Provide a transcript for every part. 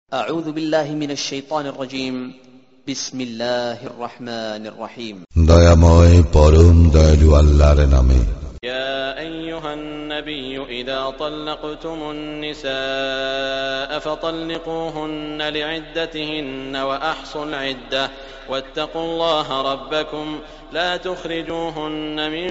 أعوذ بالله من الشيطان الرجيم بسم الله الرحمن الرحيم দয়াময় পরম দয়ালু আল্লাহর নামে। يا أيها النبي إذا طلقتم النساء فطلقوهن لعدتهن وأحصوا العدة واتقوا الله ربكم لا تخرجوهن من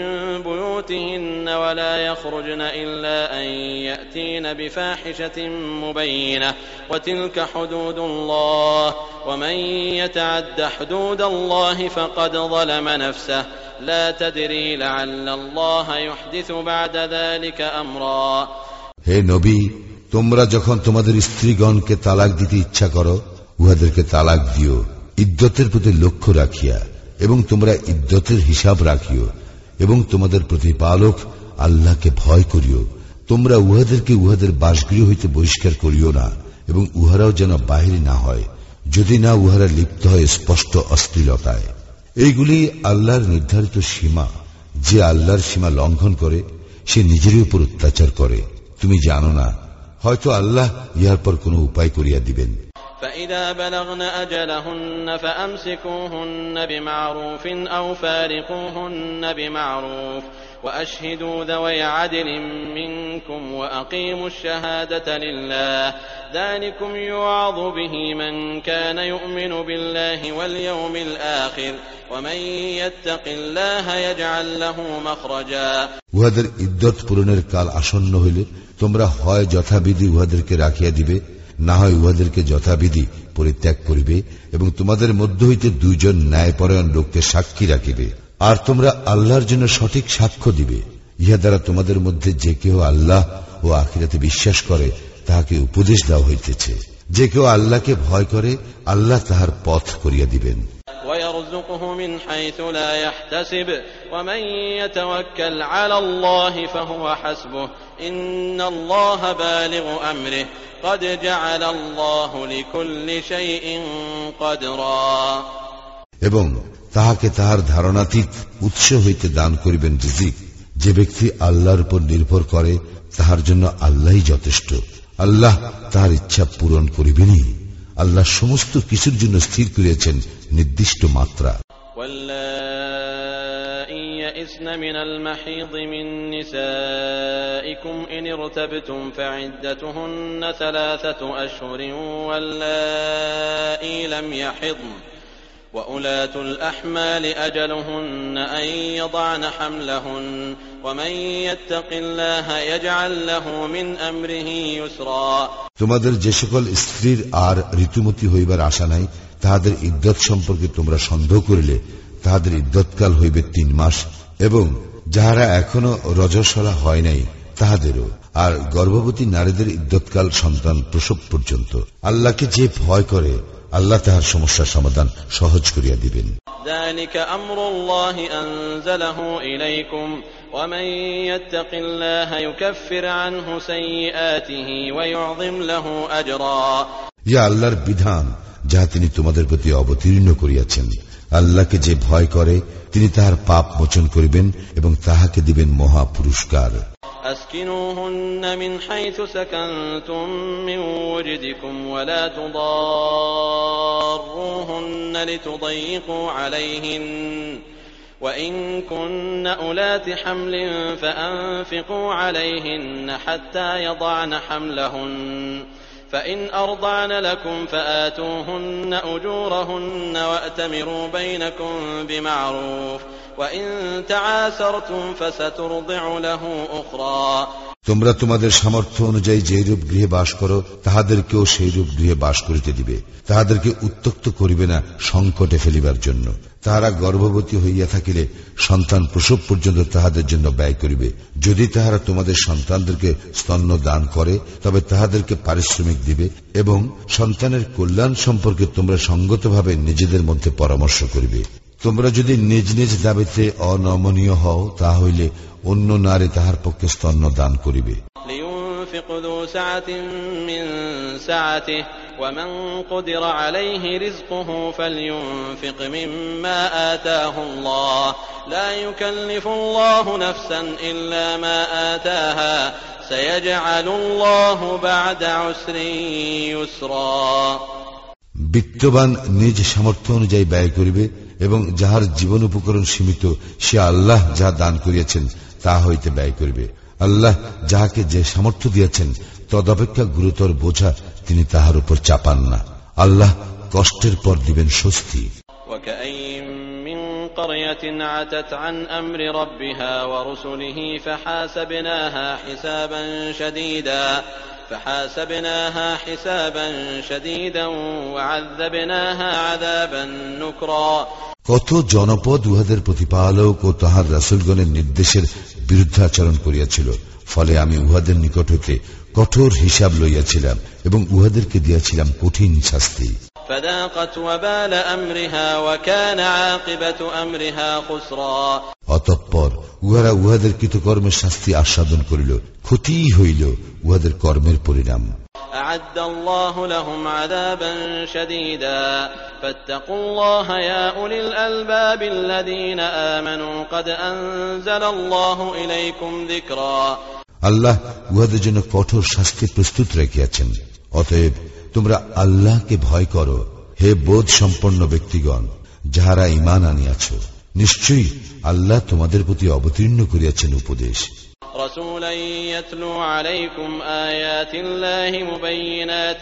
بيوتهن ولا يخرجن إلا أن يأتين بفاحشة مبينة وتلك حدود الله ومن يتعد حدود الله فقد ظلم نفسه لا تدري لعل الله يحدث بعد ذلك أمرا হে নবী, তোমরা যখন তোমাদের স্ত্রীগণকে তালাক দিতে ইচ্ছা করো, উহাদেরকে তালাক দিও ইদ্যতের প্রতি লক্ষ্য রাখিয়া, এবং তোমরা ইদ্যতের হিসাব রাখিও, এবং তোমাদের প্রতিপালক আল্লাহকে ভয় করিও। তোমরা উহাদেরকে উহাদের বাসগৃহ হইতে বহিষ্কার করিও না, এবং উহারাও যেন বাহির না হয়, যদি না উহারা লিপ্ত হয় স্পষ্ট অশ্লীলতায়। এইগুলি আল্লাহর নির্ধারিত সীমা। যে আল্লাহর সীমা লঙ্ঘন করে সে নিজেরই উপর অত্যাচার করে। তুমি জানো না, হয়তো আল্লাহ ইহার পর কোনো উপায় করিয়া দিবেন। فإذا بلغن أجلهن فأمسكوهن بمعروف أو فارقوهن بمعروف وأشهدوا ذوي عدل منكم وأقيموا الشهادة لله ذلكم يوعظ به من كان يؤمن بالله واليوم الآخر ومن يتق الله يجعل له مخرجا উহাদের ইদ্যত পূরণের কাল আসন্ন হইলে তোমরা হয় যথাবিধি উহাদেরকে রাখিয়া দিবে, না হয় উহাদেরকে যথাবিধি পরিত্যাগ করিবে, এবং তোমাদের মধ্য হইতে দুইজন ন্যায়পরায়ণ লোককে সাক্ষী রাখিবে। আর তোমরা আল্লাহর জন্য সঠিক সাক্ষ্য দিবে। ইহা দ্বারা তোমাদের মধ্যে যে কেউ আল্লাহ ও আখিরাতে বিশ্বাস করে তাহাকে উপদেশ দেওয়া হইতেছে। যে কেউ আল্লাহকে ভয় করে আল্লাহ তাহার পথ করিয়া দিবেন। ويرزقه من حيث لا يحتسب ومن يتوكل على الله فهو حسبه إن الله بالغ أمره قد جعل الله لكل شيء قدرا এবং তাহাকে তাহার ধারণাতীত উৎস হইতে দান করিবেন রিজিক। যে ব্যক্তি আল্লাহর উপর নির্ভর করে তাহার জন্য আল্লাহই যথেষ্ট। আল্লাহ তাহার ইচ্ছা পূরণ করিবেনই। আল্লাহ সমস্ত কিছুর জন্য স্থির করিয়াছেন নির্দিষ্ট মাত্রা। واللائي يئسن من المحيض من نسائكم إن ارتبتم فعدتهن 3 أشهر واللائي لم يحضن وأولاة الأحمال أجلهن أن يضعن حملهن ومن يتق الله يجعل له من أمره يسرا তোমাদের যে সকল স্ত্রীর আর ঋতুমতি হইবার আশা নাই, তাহাদের ইদ্যত সম্পর্কে তোমরা সন্দেহ করিলে তাহাদের ইদ্যতকাল হইবে 3 মাস, এবং যাহারা এখনো রজস্বলা হয় নাই তাহাদেরও। আর গর্ভবতী নারীদের ইদ্যতকাল সন্তান প্রসব পর্যন্ত। আল্লাহকে যে ভয় করে আল্লাহ তাহার সমস্যার সমাধান সহজ করিয়া দিবেন। ذلك أمر الله أنزله إليكم ومن يتق الله يكفر عنه سيئاته ويعظم له أجرا ইয়া আল্লাহর বিধান, যাহা তিনি তোমাদের প্রতি অবতীর্ণ করিয়াছেন। আল্লাহকে যে ভয় করে তিনি তাহার পাপ মোচন করিবেন এবং তাহাকে দিবেন মহা পুরস্কার। أسكنوهن من حيث سكنتم من وجدكم ولا تضاروهن لتضيقوا عليهن وإن كن أولات حمل فأنفقوا عليهن حتى يضعن حملهن فإن أرضعن لكم فآتوهن أجورهن وأتمروا بينكم بمعروف وإن تعاسرتم فسترضع له أخرى তোমরা তোমাদের সামর্থ্য অনুযায়ী যে রূপ গৃহে বাস করো তাহাদেরকেও সেই রূপ গৃহে বাস করিতে দিবে। তাহাদেরকে উত্ত্যক্ত করিবে না সংকটে ফেলিবার জন্য। তাহারা গর্ভবতী হইয়া থাকিলে সন্তান প্রসব পর্যন্ত তাহাদের জন্য ব্যয় করিবে। যদি তাহারা তোমাদের সন্তানদেরকে স্তন্য দান করে তবে তাহাদেরকে পারিশ্রমিক দিবে, এবং সন্তানের কল্যাণ সম্পর্কে তোমরা সঙ্গতভাবে নিজেদের মধ্যে পরামর্শ করিবে। তোমরা যদি নিজ নিজ দাবিতে অনমনীয় হও তাহলে অন্য নারী তাহার পক্ষে স্তন্য দান করিবে। لينفق ذو سعة من سعته ومن قدر عليه رزقه فلينفق مما آتاه الله لا يكلف الله نفسا إلا ما آتاها سيجعل الله بعد عسر يسرا বিত্তবান নিজ সামর্থ্য অনুযায়ী ব্যয় করিবে এবং যাহার জীবন উপকরণ সীমিত সে আল্লাহ যাহা দান করিয়াছেন তা হইতে ব্যয় করিবে। আল্লাহ যাহাকে যে সামর্থ্য দিয়েছেন তদপেক্ষা গুরুতর বোঝা তিনি তাহার উপর চাপান না। আল্লাহ কষ্টের পর দিবেন স্বস্তি। قرية عتت عن أمر ربها ورسله فحاسبناها حسابا شديدا وعذبناها عذابا نكرا কত জনপদ উহাদের প্রতিপালক ও তাহার রাসূলগণের নির্দেশের বিরুদ্ধাচরণ করিয়াছিল, ফলে আমি উহাদের নিকট হইতে কঠোর হিসাব লইয়াছিলাম এবং উহাদেরকে দিয়াছিলাম কঠিন শাস্তি। অতঃপর উহারা উহাদের কৃতকর্মের শাস্তি আস্বাদন করিল, ক্ষতি হইল উহাদের কর্মের পরিণাম। أعد الله لهم عذابا شديدا فاتقوا الله يا أولي الألباب الذين آمنوا قد أنزل الله إليكم ذكرا আল্লাহ উহাদের জন্য কঠোর শাস্তি প্রস্তুত রেখেছেন, অতএব তোমরা আল্লাহকে ভয় করো হে বোধ সম্পন্ন ব্যক্তিগণ যাহারা ঈমান আনিয়াছ। নিশ্চয়ই আল্লাহ তোমাদের প্রতি অবতীর্ণ করিয়াছেন উপদেশ। رسولا يتلو عليكم آيات الله مبينات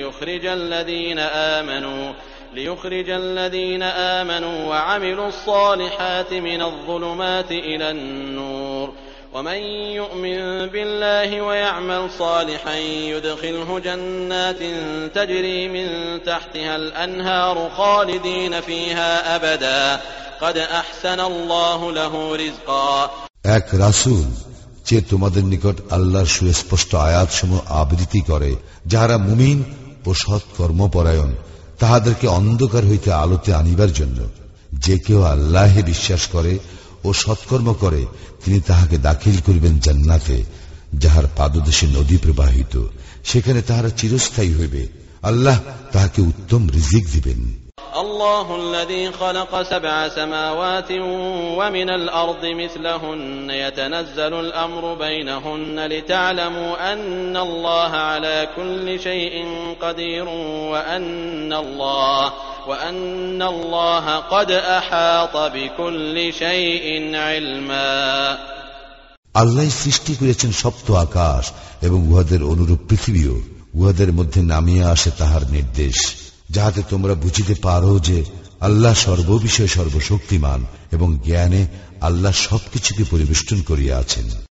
ليخرج الذين آمنوا وعملوا الصالحات من الظلمات إلى النور ومن يؤمن بالله ويعمل صالحا يدخله جنات تجري من تحتها الأنهار خالدين فيها أبدا قد أحسن الله له رزقا এক রাসূল যে তোমাদের নিকট আল্লাহর সুস্পষ্ট আয়াতসমূহ আবৃত্তি করে, যাহারা মুমিন ও সৎ কর্মপরায়ণ, তাহাদেরকে অন্ধকার হইতে আলোতে আনিবার জন্য। যে কেউ আল্লাহে বিশ্বাস করে ও সৎকর্ম করে তিনি তাহাকে দাখিল করিবেন জান্নাতে, যাহার পাদদেশে নদী প্রবাহিত, সেখানে তাহারা চিরস্থায়ী হইবে। আল্লাহ তাহাকে উত্তম রিজিক দিবেন। الله الذي خلق 7 سماوات ومن الأرض مثلهن يتنزل الأمر بينهن لتعلموا أن الله على كل شيء قدير وأن الله قد أحاط بكل شيء علما আল্লাহ সৃষ্টি করেছেন সপ্ত আকাশ এবং উহাদের অনুরূপ পৃথিবীও, উহাদের মধ্যে নামিয়া আসে তাহার নির্দেশ, যাহাতে তোমরা বুঝিতে পারো যে আল্লাহ সর্ববিষয়ে সর্বশক্তিমান এবং জ্ঞানে আল্লাহ সবকিছুকে পরিবেষ্টন করিয়া আছেন।